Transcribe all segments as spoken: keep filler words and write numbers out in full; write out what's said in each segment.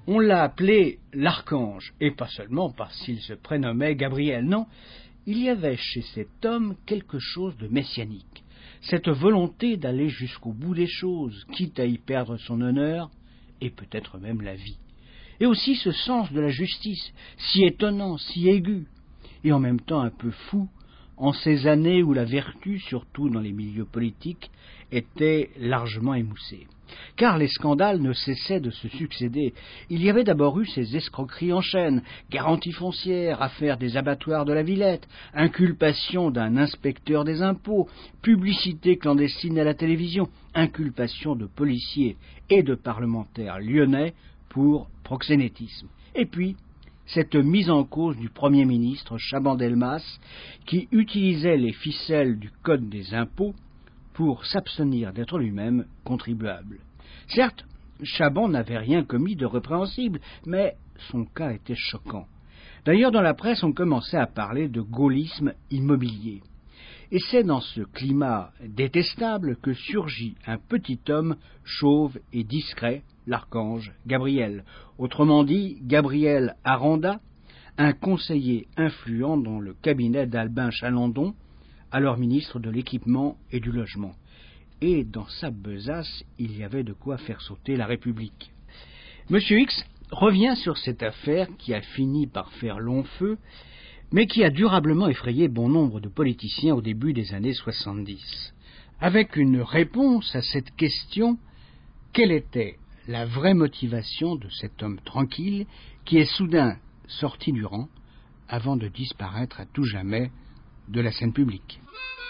On l'a appelé l'archange, et pas seulement parce qu'il se prénommait Gabriel, non. Il y avait chez cet homme quelque chose de messianique, cette volonté d'aller jusqu'au bout des choses, quitte à y perdre son honneur, et peut-être même la vie. Et aussi ce sens de la justice, si étonnant, si aigu, et en même temps un peu fou, en ces années où la vertu, surtout dans les milieux politiques, était largement émoussée. Car les scandales ne cessaient de se succéder. Il y avait d'abord eu ces escroqueries en chaîne, garanties foncières, affaires des abattoirs de la Villette, inculpation d'un inspecteur des impôts, publicité clandestine à la télévision, inculpation de policiers et de parlementaires lyonnais pour proxénétisme. Et puis, cette mise en cause du Premier ministre Chaban-Delmas, qui utilisait les ficelles du Code des impôts pour s'abstenir d'être lui-même contribuable. Certes, Chaban n'avait rien commis de répréhensible, mais son cas était choquant. D'ailleurs, dans la presse, on commençait à parler de gaullisme immobilier. Et c'est dans ce climat détestable que surgit un petit homme chauve et discret, l'archange Gabriel, autrement dit Gabriel Aranda, un conseiller influent dans le cabinet d'Albin Chalandon, alors ministre de l'Équipement et du Logement. Et dans sa besace, il y avait de quoi faire sauter la République. Monsieur X revient sur cette affaire qui a fini par faire long feu, mais qui a durablement effrayé bon nombre de politiciens au début des années soixante-dix. Avec une réponse à cette question, quelle était la vraie motivation de cet homme tranquille qui est soudain sorti du rang avant de disparaître à tout jamais de la scène publique?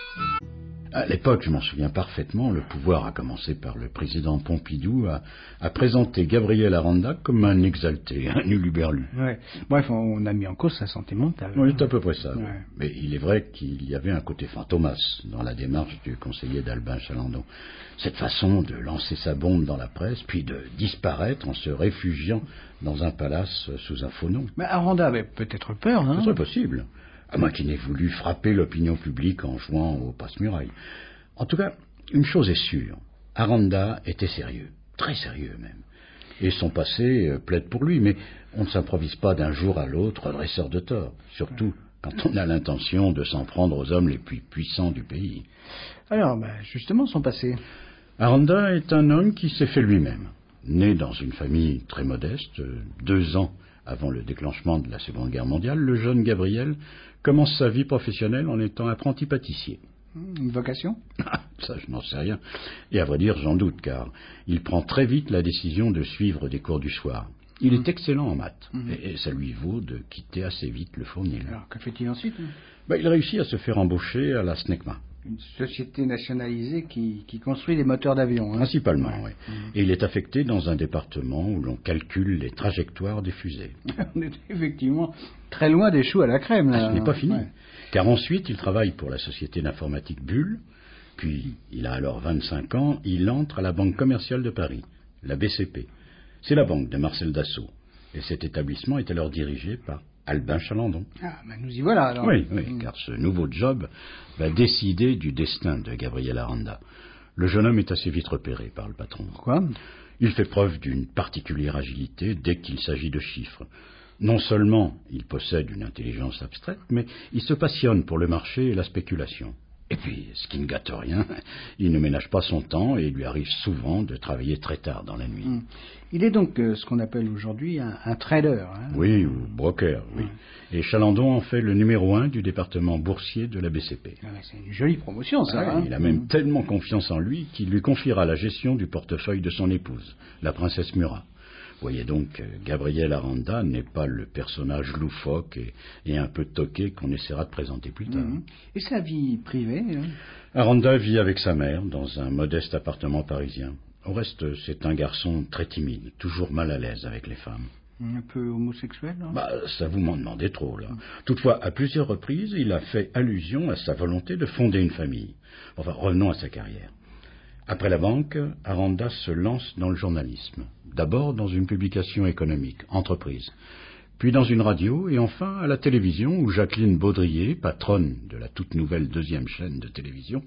À l'époque, je m'en souviens parfaitement, le pouvoir, à commencer par le président Pompidou, a, a présenté Gabriel Aranda comme un exalté, un uluberlu. Ouais. Bref, on a mis en cause sa santé mentale. Oui, c'est à peu près ça. Ouais. Oui. Mais il est vrai qu'il y avait un côté fantomas dans la démarche du conseiller d'Albin Chalandon. Cette façon de lancer sa bombe dans la presse, puis de disparaître en se réfugiant dans un palace sous un faux nom. Mais Aranda avait peut-être peur, hein? C'est très possible. À moins qu'il n'ait voulu frapper l'opinion publique en jouant au passe-muraille. En tout cas, une chose est sûre, Aranda était sérieux, très sérieux même. Et son passé euh, plaide pour lui, mais on ne s'improvise pas d'un jour à l'autre dresseur de tort, surtout quand on a l'intention de s'en prendre aux hommes les plus puissants du pays. Alors, ben, justement, son passé. Aranda est un homme qui s'est fait lui-même. Né dans une famille très modeste, deux ans avant le déclenchement de la Seconde Guerre mondiale, le jeune Gabriel commence sa vie professionnelle en étant apprenti pâtissier. Une vocation? Ça, je n'en sais rien. Et à vrai dire, j'en doute, car il prend très vite la décision de suivre des cours du soir. Il mmh. est excellent en maths, mmh. et, et ça lui vaut de quitter assez vite le Fournil. Alors, que fait-il ensuite? ben, Il réussit à se faire embaucher à la SNECMA. Une société nationalisée qui, qui construit des moteurs d'avion. Hein. Principalement, ouais. oui. Mmh. Et il est affecté dans un département où l'on calcule les trajectoires des fusées. On est effectivement très loin des choux à la crème. Là. Ah, ce n'est pas fini. Ouais. Car ensuite, il travaille pour la société d'informatique Bull, puis il a alors vingt-cinq ans, il entre à la Banque commerciale de Paris, la B C P. C'est la banque de Marcel Dassault. Et cet établissement est alors dirigé par Albin Chalandon. Ah, ben nous y voilà alors. Oui, oui, mmh. car ce nouveau job va décider du destin de Gabriel Aranda. Le jeune homme est assez vite repéré par le patron. Pourquoi? Il fait preuve d'une particulière agilité dès qu'il s'agit de chiffres. Non seulement il possède une intelligence abstraite, mais il se passionne pour le marché et la spéculation. Et puis, ce qui ne gâte rien, il ne ménage pas son temps et il lui arrive souvent de travailler très tard dans la nuit. Mmh. Il est donc euh, ce qu'on appelle aujourd'hui un, un trader. Hein. Oui, ou broker, oui. Mmh. Et Chalandon en fait le numéro un du département boursier de la B C P. Ah ouais, c'est une jolie promotion, ça. Ah, hein. Il a même mmh. tellement confiance en lui qu'il lui confiera la gestion du portefeuille de son épouse, la princesse Murat. Vous voyez donc que Gabriel Aranda n'est pas le personnage loufoque et, et un peu toqué qu'on essaiera de présenter plus tard. Mmh. Et sa vie privée hein? Aranda vit avec sa mère dans un modeste appartement parisien. Au reste, c'est un garçon très timide, toujours mal à l'aise avec les femmes. Un peu homosexuel, non? Bah, ça vous m'en demandez trop, là. Mmh. Toutefois, à plusieurs reprises, il a fait allusion à sa volonté de fonder une famille. Enfin, revenons à sa carrière. Après la banque, Aranda se lance dans le journalisme. D'abord dans une publication économique, Entreprise, puis dans une radio et enfin à la télévision où Jacqueline Baudrier, patronne de la toute nouvelle deuxième chaîne de télévision,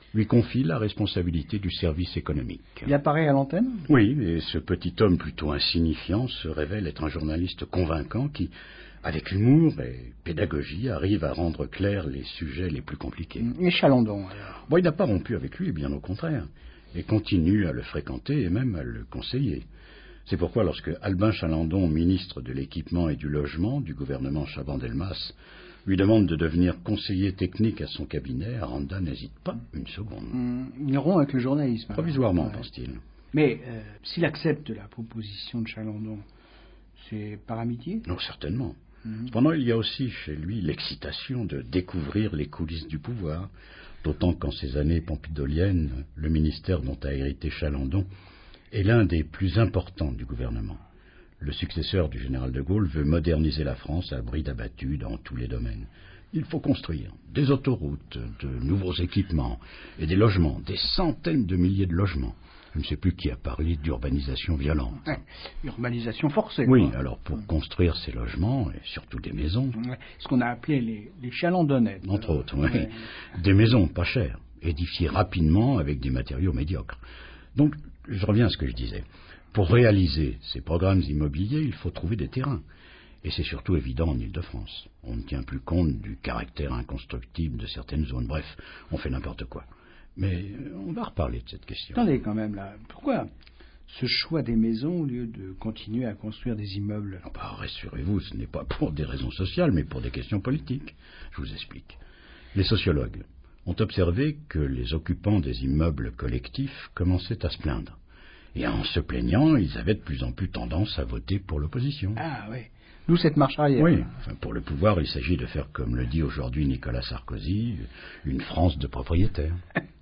lui confie la responsabilité du service économique. Il apparaît à l'antenne ? Oui, et ce petit homme plutôt insignifiant se révèle être un journaliste convaincant qui, avec humour et pédagogie, arrive à rendre clairs les sujets les plus compliqués. Et Chalandon, alors ? Bon, il n'a pas rompu avec lui, bien au contraire, et continue à le fréquenter et même à le conseiller. C'est pourquoi lorsque Albin Chalandon, ministre de l'Équipement et du Logement du gouvernement Chaban-Delmas, lui demande de devenir conseiller technique à son cabinet, Aranda n'hésite pas une seconde. Hum, il rompt avec le journalisme. Provisoirement, ouais. pense-t-il. Mais euh, s'il accepte la proposition de Chalandon, c'est par amitié ? Non, certainement. Mmh. Cependant, il y a aussi chez lui l'excitation de découvrir les coulisses du pouvoir, d'autant qu'en ces années pompidoliennes, le ministère dont a hérité Chalandon est l'un des plus importants du gouvernement. Le successeur du général de Gaulle veut moderniser la France à bride abattue dans tous les domaines. Il faut construire des autoroutes, de nouveaux équipements et des logements, des centaines de milliers de logements. Je ne sais plus qui a parlé d'urbanisation violente. Ouais, urbanisation forcée. Oui, quoi. alors pour construire ces logements, et surtout des maisons... Ouais, ce qu'on a appelé les, les chalandonnettes. Entre alors. autres, oui. Ouais. Des maisons pas chères, édifiées rapidement avec des matériaux médiocres. Donc, je reviens à ce que je disais. Pour réaliser ces programmes immobiliers, il faut trouver des terrains. Et c'est surtout évident en Île-de-France. On ne tient plus compte du caractère inconstructible de certaines zones. Bref, on fait n'importe quoi. Mais on va reparler de cette question. Attendez quand même là, pourquoi ce choix des maisons au lieu de continuer à construire des immeubles ? Ah bah, rassurez-vous, ce n'est pas pour des raisons sociales, mais pour des questions politiques. Je vous explique. Les sociologues ont observé que les occupants des immeubles collectifs commençaient à se plaindre. Et en se plaignant, ils avaient de plus en plus tendance à voter pour l'opposition. Ah oui, d'où cette marche arrière. Oui, enfin, pour le pouvoir, il s'agit de faire, comme le dit aujourd'hui Nicolas Sarkozy, une France de propriétaires.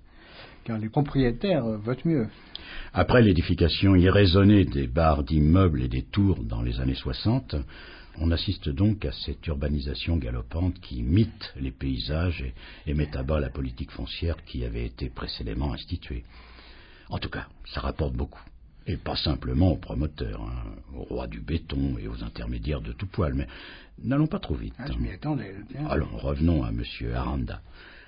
Car les propriétaires votent mieux. Après l'édification irraisonnée des barres d'immeubles et des tours dans les années soixante, on assiste donc à cette urbanisation galopante qui mite les paysages et, et met à bas la politique foncière qui avait été précédemment instituée. En tout cas, ça rapporte beaucoup. Et pas simplement aux promoteurs, hein, aux rois du béton et aux intermédiaires de tout poil. Mais n'allons pas trop vite. Ah, je m'y attendais. Tiens. Allons, revenons à M. Aranda.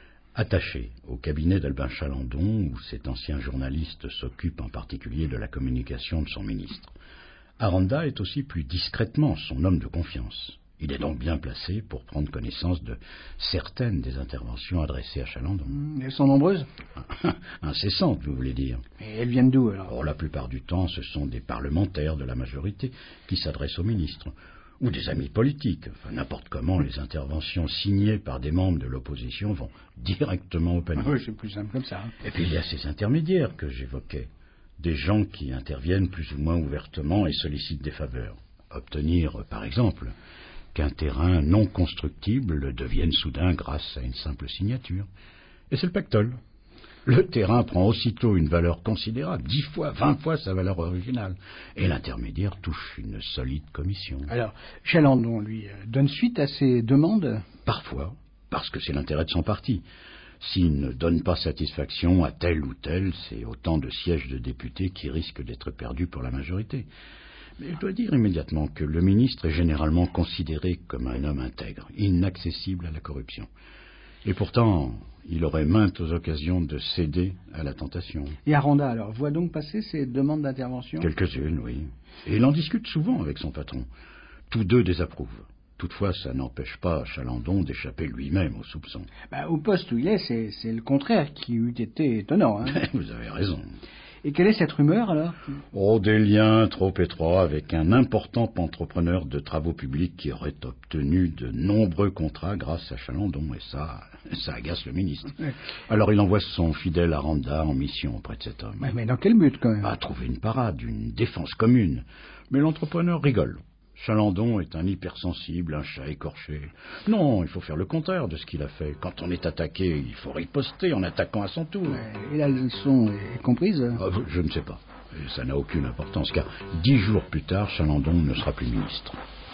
Attaché au cabinet d'Albin Chalandon, où cet ancien journaliste s'occupe en particulier de la communication de son ministre, Aranda est aussi plus discrètement son homme de confiance. Il est donc bien placé pour prendre connaissance de certaines des interventions adressées à Chalandon. Mmh, elles sont nombreuses ? Incessantes, vous voulez dire. Et elles viennent d'où alors ? Or, la plupart du temps, ce sont des parlementaires de la majorité qui s'adressent au ministre, ou des amis politiques. Enfin, n'importe comment, les interventions signées par des membres de l'opposition vont directement au panier. Ah oui, c'est plus simple comme ça. Hein. Et puis il y a ces intermédiaires que j'évoquais, des gens qui interviennent plus ou moins ouvertement et sollicitent des faveurs. Obtenir, par exemple, qu'un terrain non constructible devienne soudain grâce à une simple signature. Et c'est le pactole. Le terrain prend aussitôt une valeur considérable, dix fois, vingt fois sa valeur originale. Et l'intermédiaire touche une solide commission. Alors, Chalandon, lui, donne suite à ces demandes ? Parfois, parce que c'est l'intérêt de son parti. S'il ne donne pas satisfaction à tel ou tel, c'est autant de sièges de députés qui risquent d'être perdus pour la majorité. Mais je dois dire immédiatement que le ministre est généralement considéré comme un homme intègre, inaccessible à la corruption. Et pourtant, il aurait maintes occasions de céder à la tentation. Et Aranda, alors, voit donc passer ces demandes d'intervention ? Quelques-unes, oui. Et il en discute souvent avec son patron. Tous deux désapprouvent. Toutefois, ça n'empêche pas Chalandon d'échapper lui-même aux soupçons. Bah, au poste où il est, c'est, c'est le contraire qui eût été étonnant. Hein. Vous avez raison. Et quelle est cette rumeur, alors ? Oh, des liens trop étroits avec un important entrepreneur de travaux publics qui aurait obtenu de nombreux contrats grâce à Chalandon. Et ça, ça agace le ministre. Ouais. Alors il envoie son fidèle Aranda en mission auprès de cet homme. Mais, mais dans quel but, quand même ? À trouver une parade, une défense commune. Mais l'entrepreneur rigole. Chalandon est un hypersensible, un chat écorché. Non, il faut faire le contraire de ce qu'il a fait. Quand on est attaqué, il faut riposter en attaquant à son tour. Et la leçon est comprise ? Ah, je ne sais pas. Et ça n'a aucune importance, car dix jours plus tard, Chalandon ne sera plus ministre.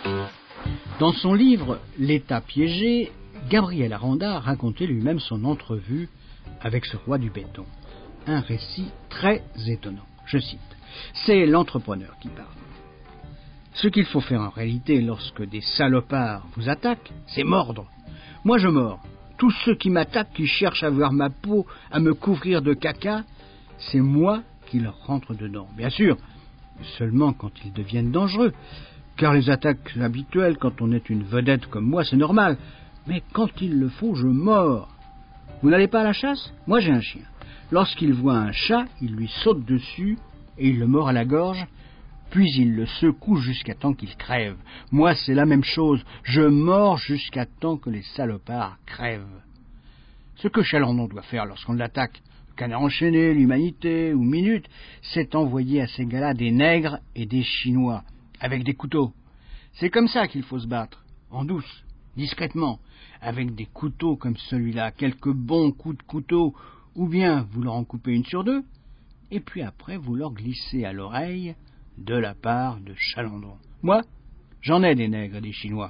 Dans son livre « L'État piégé », Gabriel Aranda racontait lui-même son entrevue avec ce roi du béton. Un récit très étonnant. Je cite. « C'est l'entrepreneur qui parle. Ce qu'il faut faire en réalité lorsque des salopards vous attaquent, c'est mordre. Moi je mords, Tous ceux qui m'attaquent, qui cherchent à voir ma peau, à me couvrir de caca, c'est moi qui leur rentre dedans. Bien sûr, seulement quand ils deviennent dangereux. Car les attaques habituelles, quand on est une vedette comme moi, c'est normal. Mais quand il le faut, je mords. Vous n'allez pas à la chasse? Moi, j'ai un chien. Lorsqu'il voit un chat, il lui saute dessus et il le mord à la gorge, puis il le secoue jusqu'à temps qu'il crève. Moi, c'est la même chose. Je mords jusqu'à temps que les salopards crèvent. Ce que Chalandon doit faire lorsqu'on l'attaque, le Canard enchaîné, l'Humanité ou Minute, c'est envoyer à ces gars-là des nègres et des Chinois, avec des couteaux. C'est comme ça qu'il faut se battre, en douce, discrètement, avec des couteaux comme celui-là, quelques bons coups de couteau, ou bien vous leur en coupez une sur deux, et puis après vous leur glissez à l'oreille de la part de Chalandon. Moi, j'en ai des nègres et des Chinois.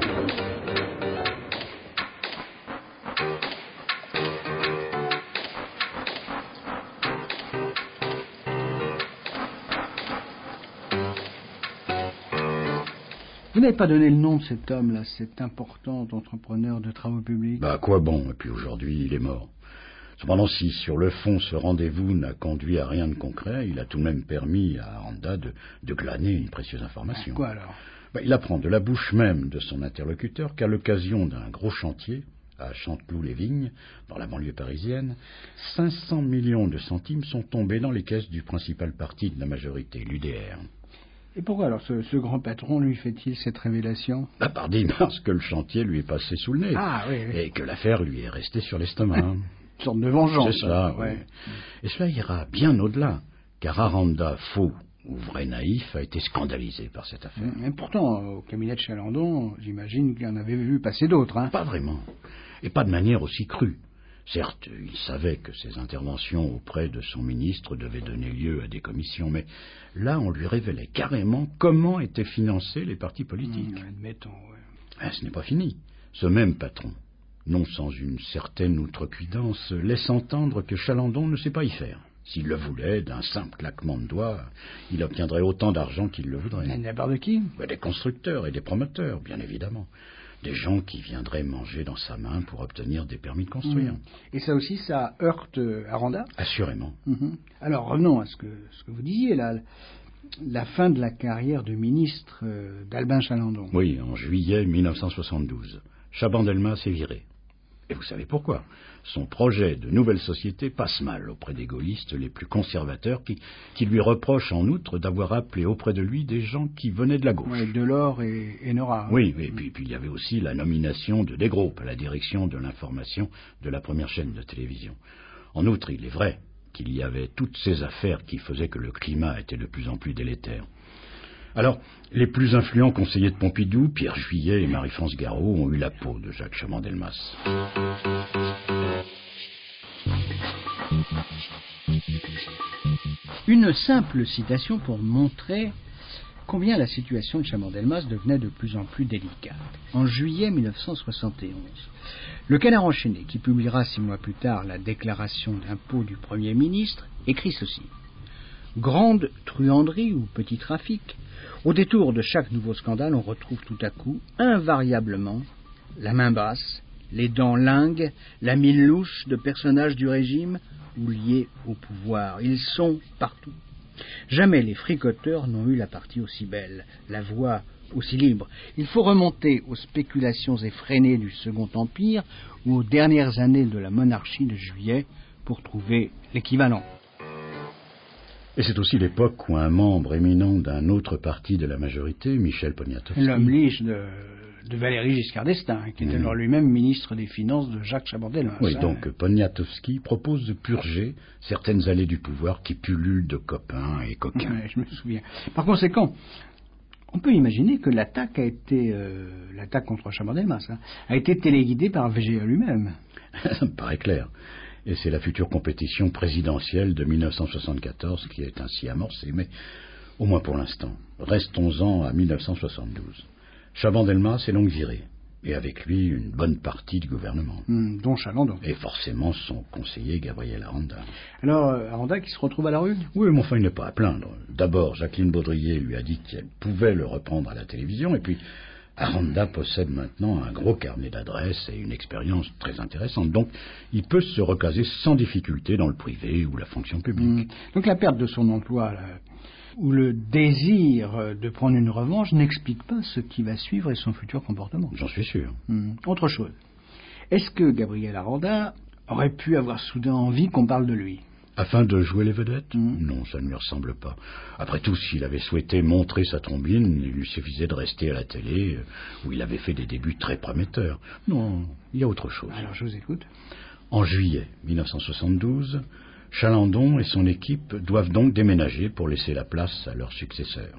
Vous n'avez pas donné le nom de cet homme-là, cet important entrepreneur de travaux publics? Bah, quoi bon, et puis aujourd'hui, il est mort. Cependant, si sur le fond ce rendez-vous n'a conduit à rien de concret, il a tout de même permis à Aranda de, de glaner une précieuse information. Ah, quoi alors? Bah, il apprend de la bouche même de son interlocuteur qu'à l'occasion d'un gros chantier, à Chanteloup-les-Vignes, dans la banlieue parisienne, cinq cents millions de centimes sont tombés dans les caisses du principal parti de la majorité, l'U D R. Et pourquoi alors ce, ce grand patron lui fait-il cette révélation? Bah, pardi, parce que le chantier lui est passé sous le nez. Ah, oui, oui. Et que l'affaire lui est restée sur l'estomac. Une sorte de vengeance. C'est cela, ouais. oui. Et cela ira bien au-delà, car Aranda, faux ou vrai naïf, a été scandalisé par cette affaire. Mais pourtant, au cabinet de Chalandon, j'imagine qu'il en avait vu passer d'autres. Hein. Pas vraiment, et pas de manière aussi crue. Certes, il savait que ses interventions auprès de son ministre devaient donner lieu à des commissions, mais là, on lui révélait carrément comment étaient financés les partis politiques. Mmh, admettons, ouais. Ah, ce n'est pas fini. Ce même patron, non sans une certaine outrecuidance, laisse entendre que Chalandon ne sait pas y faire. S'il le voulait, d'un simple claquement de doigts, il obtiendrait autant d'argent qu'il le voudrait. De la part de qui? Ben, des constructeurs et des promoteurs, bien évidemment. Des gens qui viendraient manger dans sa main pour obtenir des permis de construire. Mmh. Et ça aussi, ça heurte Aranda? Assurément. Mmh. Alors revenons à ce que, ce que vous disiez là, la fin de la carrière de ministre euh, d'Albin Chalandon. Oui, en juillet mille neuf cent soixante-douze. Chaban-Delmas est viré. Et vous savez pourquoi? Son projet de nouvelle société passe mal auprès des gaullistes les plus conservateurs qui, qui lui reprochent en outre d'avoir appelé auprès de lui des gens qui venaient de la gauche. Oui, Delors et, et Nora. Oui, et puis, puis il y avait aussi la nomination de Desgroupes à la direction de l'information de la première chaîne de télévision. En outre, il est vrai qu'il y avait toutes ces affaires qui faisaient que le climat était de plus en plus délétère. Alors, les plus influents conseillers de Pompidou, Pierre Juillet et Marie-France Garot, ont eu la peau de Jacques Chaban-Delmas. Une simple citation pour montrer combien la situation de Chaban-Delmas devenait de plus en plus délicate. En juillet mille neuf cent soixante et onze, le Canard enchaîné, qui publiera six mois plus tard la déclaration d'impôt du Premier ministre, écrit ceci. Grande truanderie ou petit trafic, au détour de chaque nouveau scandale, on retrouve tout à coup, invariablement, la main basse, les dents lingues, la mine louche de personnages du régime ou liés au pouvoir. Ils sont partout. Jamais les fricoteurs n'ont eu la partie aussi belle, la voix aussi libre. Il faut remonter aux spéculations effrénées du Second Empire ou aux dernières années de la monarchie de Juillet pour trouver l'équivalent. Et c'est aussi l'époque où un membre éminent d'un autre parti de la majorité, Michel Poniatowski... L'homme lige de, de Valéry Giscard d'Estaing, qui était mmh. alors lui-même ministre des Finances de Jacques Chaban-Delmas. Oui, hein. donc Poniatowski propose de purger certaines allées du pouvoir qui pullulent de copains et coquins. Ouais, je me souviens. Par conséquent, on peut imaginer que l'attaque a été, euh, l'attaque contre Chaban-Delmas, hein, a été téléguidée par V G E lui-même. Ça me paraît clair. Et c'est la future compétition présidentielle de mille neuf cent soixante-quatorze qui est ainsi amorcée. Mais, au moins pour l'instant, restons-en à mille neuf cent soixante-douze. Chaban-Delmas est donc viré, et avec lui une bonne partie du gouvernement. Mmh, dont Chalandon. Et forcément son conseiller Gabriel Aranda. Alors, euh, Aranda qui se retrouve à la rue? Oui, mais enfin il n'est pas à plaindre. D'abord, Jacqueline Baudrier lui a dit qu'elle pouvait le reprendre à la télévision, et puis Aranda possède maintenant un gros carnet d'adresses et une expérience très intéressante. Donc, il peut se recaser sans difficulté dans le privé ou la fonction publique. Mmh. Donc la perte de son emploi, là, ou le désir de prendre une revanche, n'explique pas ce qui va suivre et son futur comportement. J'en suis sûr. Mmh. Autre chose. Est-ce que Gabriel Aranda aurait pu avoir soudain envie qu'on parle de lui ? Afin de jouer les vedettes ? Mmh. Non, ça ne lui ressemble pas. Après tout, s'il avait souhaité montrer sa trombine, il lui suffisait de rester à la télé, où il avait fait des débuts très prometteurs. Non, il y a autre chose. Alors, je vous écoute. En juillet mille neuf cent soixante-douze, Chalandon et son équipe doivent donc déménager pour laisser la place à leur successeur.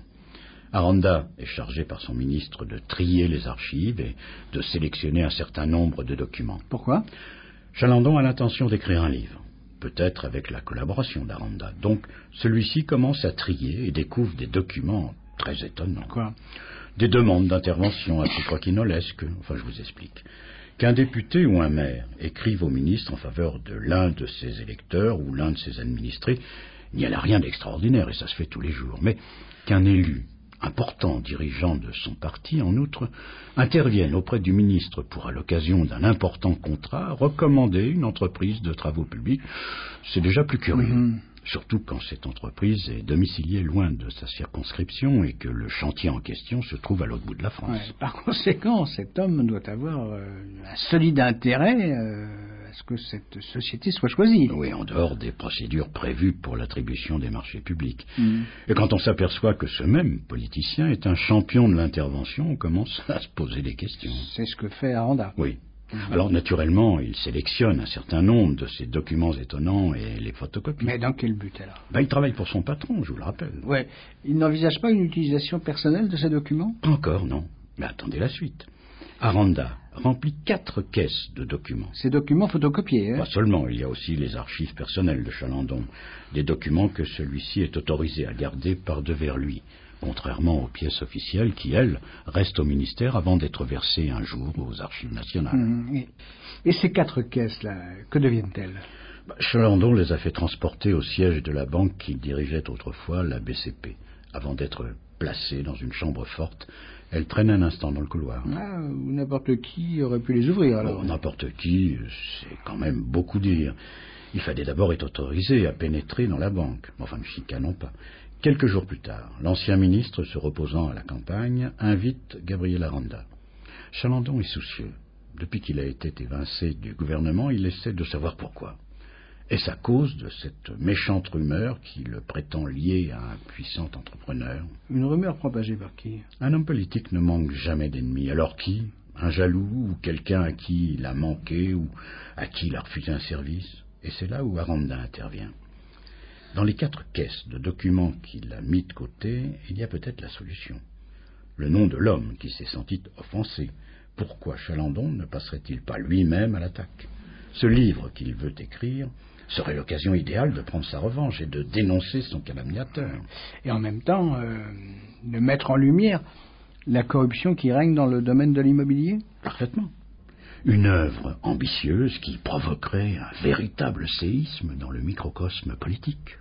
Aranda est chargé par son ministre de trier les archives et de sélectionner un certain nombre de documents. Pourquoi ? Chalandon a l'intention d'écrire un livre, peut-être avec la collaboration d'Aranda. Donc, celui-ci commence à trier et découvre des documents très étonnants. Quoi ? Des demandes d'intervention assez croquinolesques. Enfin, je vous explique. Qu'un député ou un maire écrive au ministre en faveur de l'un de ses électeurs ou l'un de ses administrés, il n'y a là rien d'extraordinaire, et ça se fait tous les jours. Mais qu'un élu, important dirigeant de son parti, en outre, intervienne auprès du ministre pour, à l'occasion d'un important contrat, recommander une entreprise de travaux publics, c'est déjà plus curieux. Mmh. Surtout quand cette entreprise est domiciliée loin de sa circonscription et que le chantier en question se trouve à l'autre bout de la France. Ouais, par conséquent, cet homme doit avoir euh, un solide intérêt euh, à ce que cette société soit choisie. Oui, en dehors des procédures prévues pour l'attribution des marchés publics. Mmh. Et quand on s'aperçoit que ce même politicien est un champion de l'intervention, on commence à se poser des questions. C'est ce que fait Aranda. Oui. Alors, naturellement, il sélectionne un certain nombre de ces documents étonnants et les photocopie. Mais dans quel but, alors ? Ben, il travaille pour son patron, je vous le rappelle. Oui. Il n'envisage pas une utilisation personnelle de ces documents ? Encore, non. Mais attendez la suite. Aranda remplit quatre caisses de documents. Ces documents photocopiés, hein ? Pas seulement, il y a aussi les archives personnelles de Chalandon. Des documents que celui-ci est autorisé à garder par devers lui, contrairement aux pièces officielles qui, elles, restent au ministère avant d'être versées un jour aux archives nationales. Mmh. Et, et ces quatre caisses-là, que deviennent-elles ? bah, Chalandon les a fait transporter au siège de la banque qui dirigeait autrefois la B C P. Avant d'être placées dans une chambre forte, elles traînent un instant dans le couloir. Ah, n'importe qui aurait pu les ouvrir, alors. Oh, n'importe qui, c'est quand même beaucoup dire. Il fallait d'abord être autorisé à pénétrer dans la banque. Enfin, ne chicanons pas. Quelques jours plus tard, l'ancien ministre, se reposant à la campagne, invite Gabriel Aranda. Chalandon est soucieux. Depuis qu'il a été évincé du gouvernement, il essaie de savoir pourquoi. Est-ce à cause de cette méchante rumeur qui le prétend lié à un puissant entrepreneur ? Une rumeur propagée par qui ? Un homme politique ne manque jamais d'ennemis. Alors qui ? Un jaloux ou quelqu'un à qui il a manqué ou à qui il a refusé un service ? Et c'est là où Aranda intervient. Dans les quatre caisses de documents qu'il a mis de côté, il y a peut-être la solution. Le nom de l'homme qui s'est senti offensé. Pourquoi Chalandon ne passerait-il pas lui-même à l'attaque ? Ce livre qu'il veut écrire serait l'occasion idéale de prendre sa revanche et de dénoncer son calomniateur. Et en même temps, euh, de mettre en lumière la corruption qui règne dans le domaine de l'immobilier ? Parfaitement. Une œuvre ambitieuse qui provoquerait un véritable séisme dans le microcosme politique.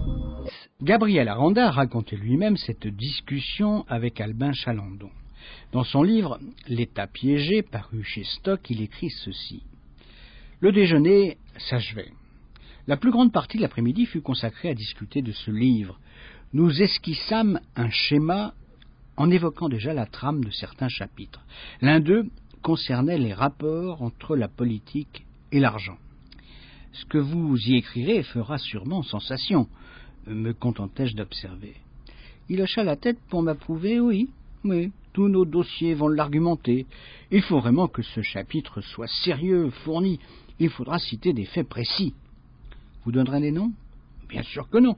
Gabriel Aranda a raconté lui-même cette discussion avec Albin Chalandon. Dans son livre « L'État piégé », paru chez Stock, il écrit ceci. Le déjeuner s'achevait. La plus grande partie de l'après-midi fut consacrée à discuter de ce livre. Nous esquissâmes un schéma en évoquant déjà la trame de certains chapitres. L'un d'eux concernait les rapports entre la politique et l'argent. Ce que vous y écrirez fera sûrement sensation, me contentai-je d'observer. Il hocha la tête pour m'approuver, oui, oui, tous nos dossiers vont l'argumenter. Il faut vraiment que ce chapitre soit sérieux, fourni. Il faudra citer des faits précis. Vous donnerez des noms ? Bien sûr que non.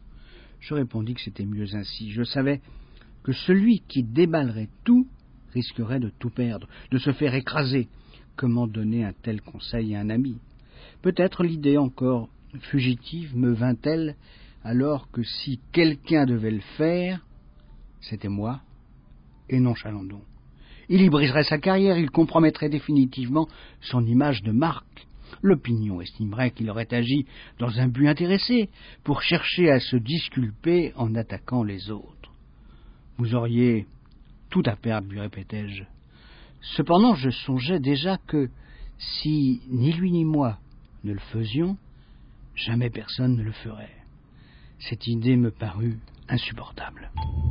Je répondis que c'était mieux ainsi. Je savais que celui qui déballerait tout risquerait de tout perdre, de se faire écraser. Comment donner un tel conseil à un ami ? Peut-être l'idée encore fugitive me vint-elle alors que si quelqu'un devait le faire, c'était moi et non Chalandon. Il y briserait sa carrière, il compromettrait définitivement son image de marque. L'opinion estimerait qu'il aurait agi dans un but intéressé pour chercher à se disculper en attaquant les autres. Vous auriez tout à perdre, lui répétai-je. Cependant, je songeais déjà que, si ni lui ni moi ne le faisions, jamais personne ne le ferait. Cette idée me parut insupportable.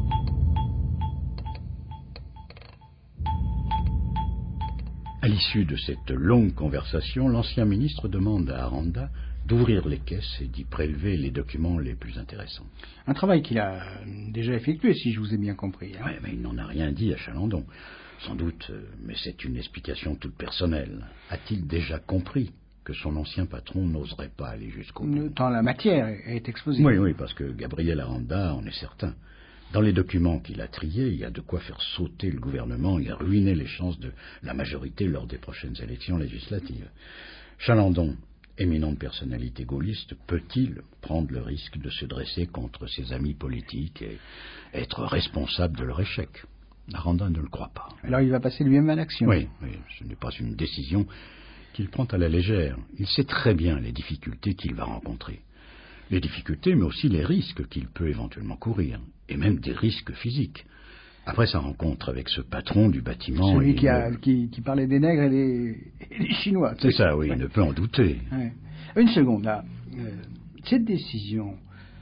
À l'issue de cette longue conversation, l'ancien ministre demande à Aranda d'ouvrir les caisses et d'y prélever les documents les plus intéressants. Un travail qu'il a déjà effectué, si je vous ai bien compris. Hein. Oui, mais il n'en a rien dit à Chalandon. Sans doute, mais c'est une explication toute personnelle. A-t-il déjà compris que son ancien patron n'oserait pas aller jusqu'au bout? Tant la matière est exposée. Oui, oui, parce que Gabriel Aranda en est certain. Dans les documents qu'il a triés, il y a de quoi faire sauter le gouvernement et ruiner les chances de la majorité lors des prochaines élections législatives. Chalandon, éminente personnalité gaulliste, peut-il prendre le risque de se dresser contre ses amis politiques et être responsable de leur échec? Aranda ne le croit pas. Alors il va passer lui-même à l'action. Oui, oui, ce n'est pas une décision qu'il prend à la légère. Il sait très bien les difficultés qu'il va rencontrer. Les difficultés, mais aussi les risques qu'il peut éventuellement courir, et même des risques physiques. Après sa rencontre avec ce patron du bâtiment... Celui qui, a, qui, qui parlait des nègres et des, et des Chinois. C'est ça, oui, ouais. Il ne peut en douter. Ouais. Une seconde, là. Euh, cette décision,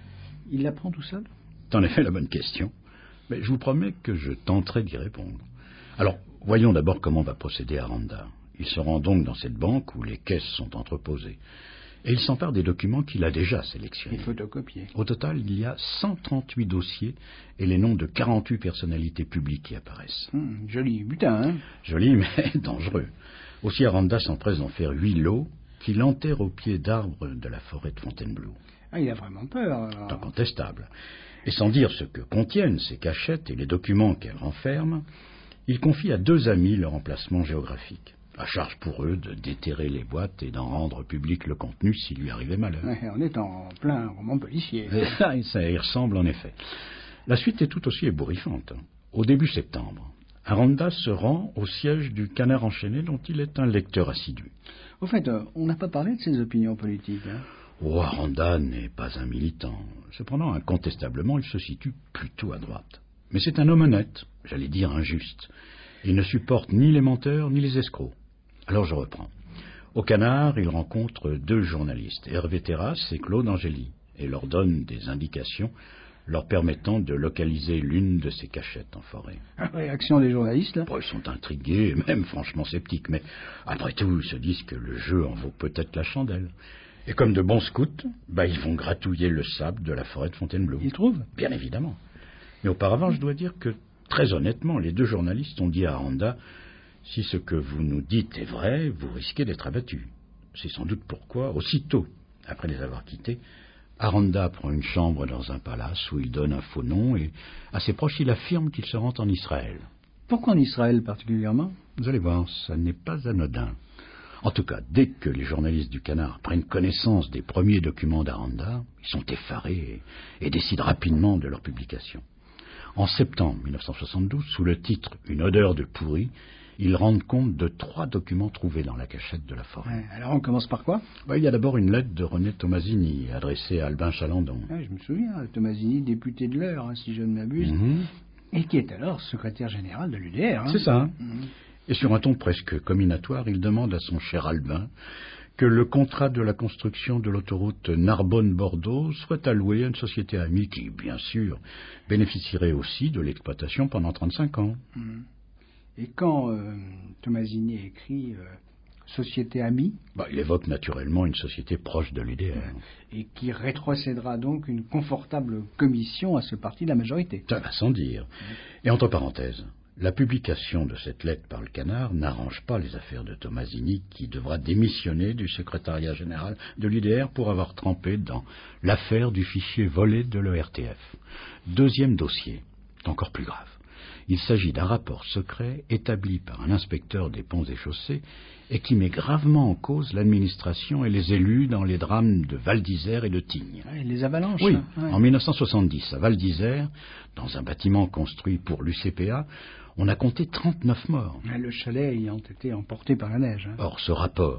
il la prend tout seul? T'en as fait la bonne question. Mais je vous promets que je tenterai d'y répondre. Alors, voyons d'abord comment va procéder Aranda. Il se rend donc dans cette banque où les caisses sont entreposées. Et il s'empare des documents qu'il a déjà sélectionnés. Et photocopiés. Au total, il y a cent trente-huit dossiers et les noms de quarante-huit personnalités publiques qui apparaissent. Hum, joli butin, hein? Joli, mais dangereux. Aussi, Aranda s'empresse d'en faire huit lots qu'il enterre au pied d'arbres de la forêt de Fontainebleau. Ah, il a vraiment peur, alors. C'est incontestable. Et sans dire ce que contiennent ces cachettes et les documents qu'elles renferment, il confie à deux amis leur emplacement géographique. À charge pour eux de déterrer les boîtes et d'en rendre public le contenu s'il lui arrivait malheur. Ouais, on est en plein roman policier. Ça, ça y ressemble en effet. La suite est tout aussi ébouriffante. Au début septembre, Aranda se rend au siège du Canard enchaîné dont il est un lecteur assidu. Au fait, euh, on n'a pas parlé de ses opinions politiques. Hein. Oh, Aranda n'est pas un militant. Cependant, incontestablement, il se situe plutôt à droite. Mais c'est un homme honnête, j'allais dire injuste. Il ne supporte ni les menteurs ni les escrocs. Alors je reprends. Au Canard, il rencontre deux journalistes, Hervé Terrasse et Claude Angély, et leur donne des indications leur permettant de localiser l'une de ces cachettes en forêt. Réaction des journalistes, là? Bon, ils sont intrigués, et même franchement sceptiques, mais après tout, ils se disent que le jeu en vaut peut-être la chandelle. Et comme de bons scouts, bah, ils vont gratouiller le sable de la forêt de Fontainebleau. Ils trouvent? Bien évidemment. Mais auparavant, je dois dire que, très honnêtement, les deux journalistes ont dit à Aranda: si ce que vous nous dites est vrai, vous risquez d'être abattu. C'est sans doute pourquoi, aussitôt après les avoir quittés, Aranda prend une chambre dans un palace où il donne un faux nom et à ses proches il affirme qu'il se rend en Israël. Pourquoi en Israël particulièrement? Vous allez voir, ça n'est pas anodin. En tout cas, dès que les journalistes du Canard prennent connaissance des premiers documents d'Aranda, ils sont effarés et, et décident rapidement de leur publication. En septembre mille neuf cent soixante-douze, sous le titre « Une odeur de pourri », ils rendent compte de trois documents trouvés dans la cachette de la forêt. Ouais, alors on commence par quoi? bah, Il y a d'abord une lettre de René Tomasini, adressée à Albin Chalandon. Ouais, je me souviens, Tomasini, député de l'Eure, hein, si je ne m'abuse, mmh. et qui est alors secrétaire général de l'U D R. Hein. C'est ça. Mmh. Et sur un ton presque comminatoire, il demande à son cher Albin que le contrat de la construction de l'autoroute Narbonne-Bordeaux soit alloué à une société amie qui, bien sûr, bénéficierait aussi de l'exploitation pendant trente-cinq ans. Mmh. Et quand euh, Tomasini écrit euh, Société Amie, bah, il évoque naturellement une société proche de l'U D R. Et qui rétrocédera donc une confortable commission à ce parti de la majorité. Ça va sans dire. Et entre parenthèses, la publication de cette lettre par le Canard n'arrange pas les affaires de Tomasini, qui devra démissionner du secrétariat général de l'U D R pour avoir trempé dans l'affaire du fichier volé de l'E R T F. Deuxième dossier, encore plus grave. Il s'agit d'un rapport secret établi par un inspecteur des ponts et chaussées et qui met gravement en cause l'administration et les élus dans les drames de Val d'Isère et de Tignes. Ouais, les avalanches. Oui, hein, ouais. En mille neuf cent soixante-dix, à Val d'Isère, dans un bâtiment construit pour l'U C P A, on a compté trente-neuf morts. Ouais, le chalet ayant été emporté par la neige. Hein. Or, ce rapport,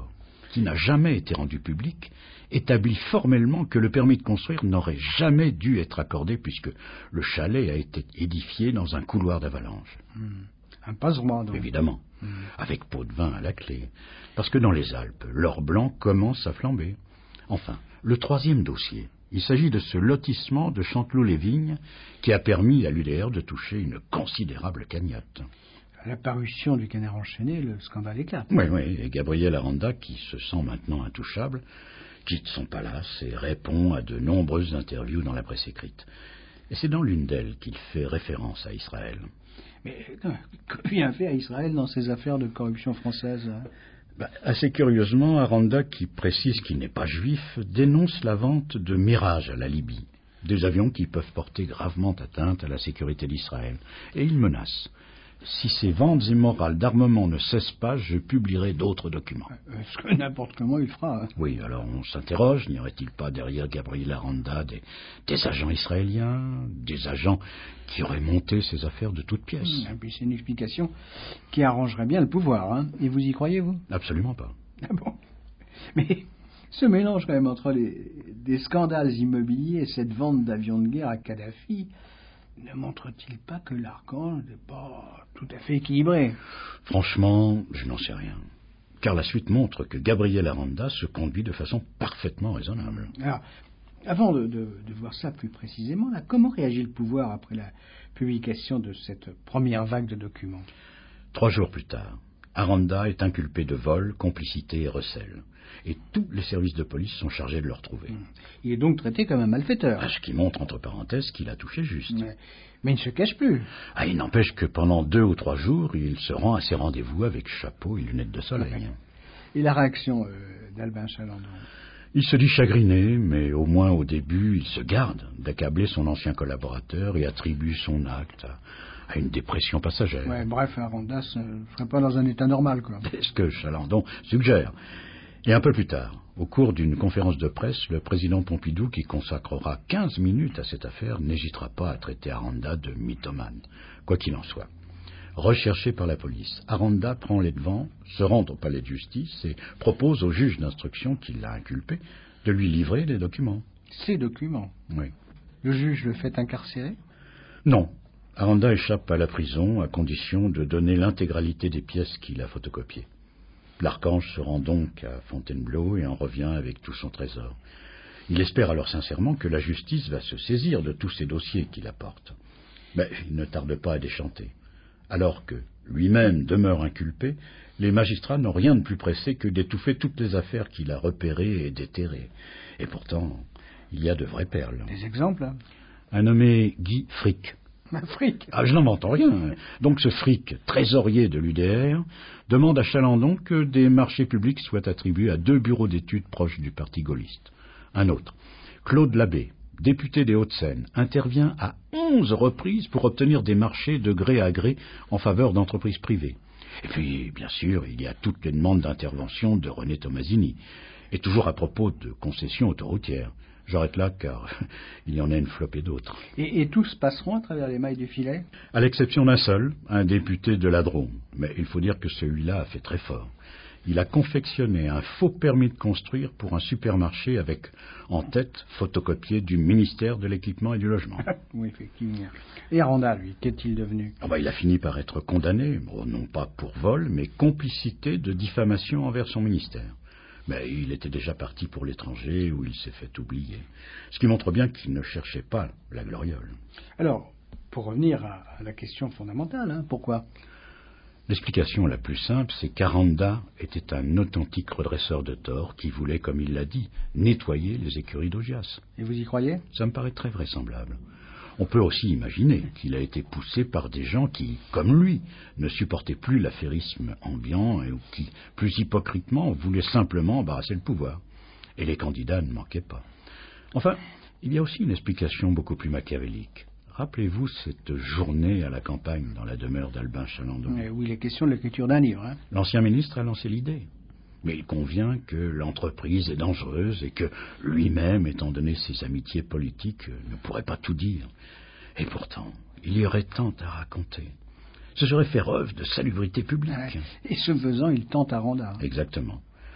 qui n'a jamais été rendu public, établit formellement que le permis de construire n'aurait jamais dû être accordé puisque le chalet a été édifié dans un couloir d'avalanche. Mmh. Un passe-droit, donc. Évidemment, mmh. avec pot de vin à la clé. Parce que dans les Alpes, l'or blanc commence à flamber. Enfin, le troisième dossier, il s'agit de ce lotissement de Chanteloup-les-Vignes qui a permis à l'U D R de toucher une considérable cagnotte. À la parution du Canard enchaîné, le scandale éclate. Oui, oui, et Gabriel Aranda, qui se sent maintenant intouchable, quitte son palace et répond à de nombreuses interviews dans la presse écrite. Et c'est dans l'une d'elles qu'il fait référence à Israël. Mais que vient fait à Israël dans ces affaires de corruption française hein? Bah, assez curieusement, Aranda, qui précise qu'il n'est pas juif, dénonce la vente de Mirage à la Libye, des avions qui peuvent porter gravement atteinte à la sécurité d'Israël. Et il menace. Si ces ventes immorales d'armement ne cessent pas, je publierai d'autres documents. Est-ce que n'importe comment il fera hein? Oui, alors on s'interroge, n'y aurait-il pas derrière Gabriel Aranda des, des agents israéliens, des agents qui auraient monté ces affaires de toutes pièces? Et puis c'est une explication qui arrangerait bien le pouvoir, hein? Et vous y croyez, vous? Absolument pas. Ah bon? Mais ce mélange quand même entre les, des scandales immobiliers et cette vente d'avions de guerre à Kadhafi ne montre-t-il pas que l'archange n'est pas tout à fait équilibré? Franchement, je n'en sais rien. Car la suite montre que Gabriel Aranda se conduit de façon parfaitement raisonnable. Alors, avant de, de, de voir ça plus précisément, là, comment réagit le pouvoir après la publication de cette première vague de documents? Trois jours plus tard, Aranda est inculpé de vol, complicité et recel. Et tous les services de police sont chargés de le retrouver. Il est donc traité comme un malfaiteur. Ah, ce qui montre, entre parenthèses, qu'il a touché juste. Mais, mais il ne se cache plus. Ah, il n'empêche que pendant deux ou trois jours, il se rend à ses rendez-vous avec chapeau et lunettes de soleil. Et la réaction euh, d'Albin Chalandon? Il se dit chagriné, mais au moins au début, il se garde d'accabler son ancien collaborateur et attribue son acte à, à une dépression passagère. Ouais, bref, Aranda ne serait pas dans un état normal, quoi. C'est ce que Chalandon suggère. Et un peu plus tard, au cours d'une conférence de presse, le président Pompidou, qui consacrera quinze minutes à cette affaire, n'hésitera pas à traiter Aranda de mythomane, quoi qu'il en soit. Recherché par la police, Aranda prend les devants, se rend au palais de justice et propose au juge d'instruction qui l'a inculpé de lui livrer les documents. Ces documents? Oui. Le juge le fait incarcérer? Non. Aranda échappe à la prison à condition de donner l'intégralité des pièces qu'il a photocopiées. L'archange se rend donc à Fontainebleau et en revient avec tout son trésor. Il espère alors sincèrement que la justice va se saisir de tous ces dossiers qu'il apporte. Mais il ne tarde pas à déchanter. Alors que lui-même demeure inculpé, les magistrats n'ont rien de plus pressé que d'étouffer toutes les affaires qu'il a repérées et déterrées. Et pourtant, il y a de vraies perles. Des exemples hein? Un nommé Guy Frick. Un fric? Ah, je n'invente rien. Donc ce Frick, trésorier de l'U D R, demande à Chalandon que des marchés publics soient attribués à deux bureaux d'études proches du parti gaulliste. Un autre, Claude Labbé, député des Hauts-de-Seine, intervient à onze reprises pour obtenir des marchés de gré à gré en faveur d'entreprises privées. Et puis, bien sûr, il y a toutes les demandes d'intervention de René Tomasini. Et toujours à propos de concessions autoroutières. J'arrête là car il y en a une flopée d'autres. Et, et tous passeront à travers les mailles du filet? À l'exception d'un seul, un député de la Drôme. Mais il faut dire que celui-là a fait très fort. Il a confectionné un faux permis de construire pour un supermarché avec, en tête, photocopié du ministère de l'Équipement et du Logement. Oui, effectivement. Et Aranda, lui, qu'est-il devenu? Oh bah, il a fini par être condamné, bon, non pas pour vol, mais complicité de diffamation envers son ministère. Mais il était déjà parti pour l'étranger où il s'est fait oublier. Ce qui montre bien qu'il ne cherchait pas la gloriole. Alors, pour revenir à, à la question fondamentale, hein, pourquoi? L'explication la plus simple, c'est qu'Aranda était un authentique redresseur de tort qui voulait, comme il l'a dit, nettoyer les écuries d'Augias. Et vous y croyez? Ça me paraît très vraisemblable. On peut aussi imaginer qu'il a été poussé par des gens qui, comme lui, ne supportaient plus l'affairisme ambiant et qui, plus hypocritement, voulaient simplement embarrasser le pouvoir. Et les candidats ne manquaient pas. Enfin, il y a aussi une explication beaucoup plus machiavélique. Rappelez-vous cette journée à la campagne dans la demeure d'Albin Chalandon. Eh oui, il est question de l'écriture d'un livre. Hein. L'ancien ministre a lancé l'idée. Mais il convient que l'entreprise est dangereuse et que lui-même, étant donné ses amitiés politiques, ne pourrait pas tout dire. Et pourtant, il y aurait tant à raconter. Ce serait faire œuvre de salubrité publique. Ouais. Et ce faisant, il tente Aranda. Exactement.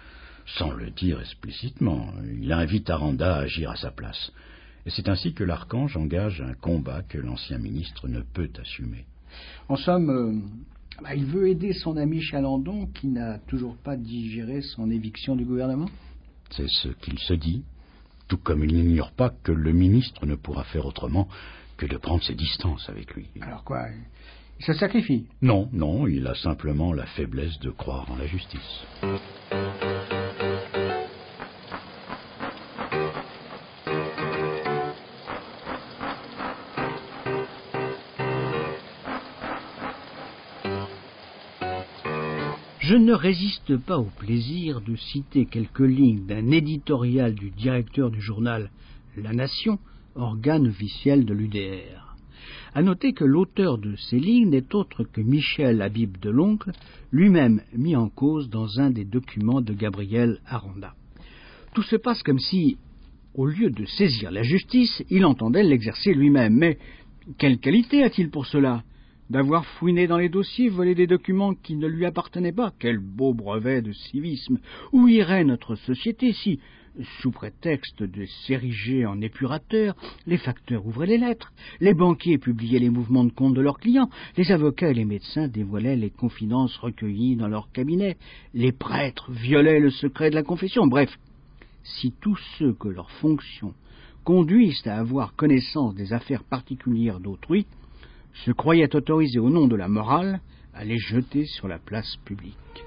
sans le dire explicitement. Il invite Aranda à agir à sa place. Et c'est ainsi que l'archange engage un combat que l'ancien ministre ne peut assumer. En somme, euh, bah, il veut aider son ami Chalandon qui n'a toujours pas digéré son éviction du gouvernement. C'est ce qu'il se dit, tout comme il n'ignore pas que le ministre ne pourra faire autrement que de prendre ses distances avec lui. Alors quoi, il se sacrifie? Non, non, il a simplement la faiblesse de croire en la justice. Je ne résiste pas au plaisir de citer quelques lignes d'un éditorial du directeur du journal La Nation, organe officiel de l'U D R. À noter que l'auteur de ces lignes n'est autre que Michel Habib Deloncle, lui-même mis en cause dans un des documents de Gabriel Aranda. Tout se passe comme si, au lieu de saisir la justice, il entendait l'exercer lui-même. Mais quelle qualité a-t-il pour cela ? D'avoir fouiné dans les dossiers, volé des documents qui ne lui appartenaient pas. Quel beau brevet de civisme! Où irait notre société si, sous prétexte de s'ériger en épurateur, les facteurs ouvraient les lettres, les banquiers publiaient les mouvements de compte de leurs clients, les avocats et les médecins dévoilaient les confidences recueillies dans leur cabinet, les prêtres violaient le secret de la confession. Bref, si tous ceux que leurs fonctions conduisent à avoir connaissance des affaires particulières d'autrui se croyaient autorisés au nom de la morale à les jeter sur la place publique.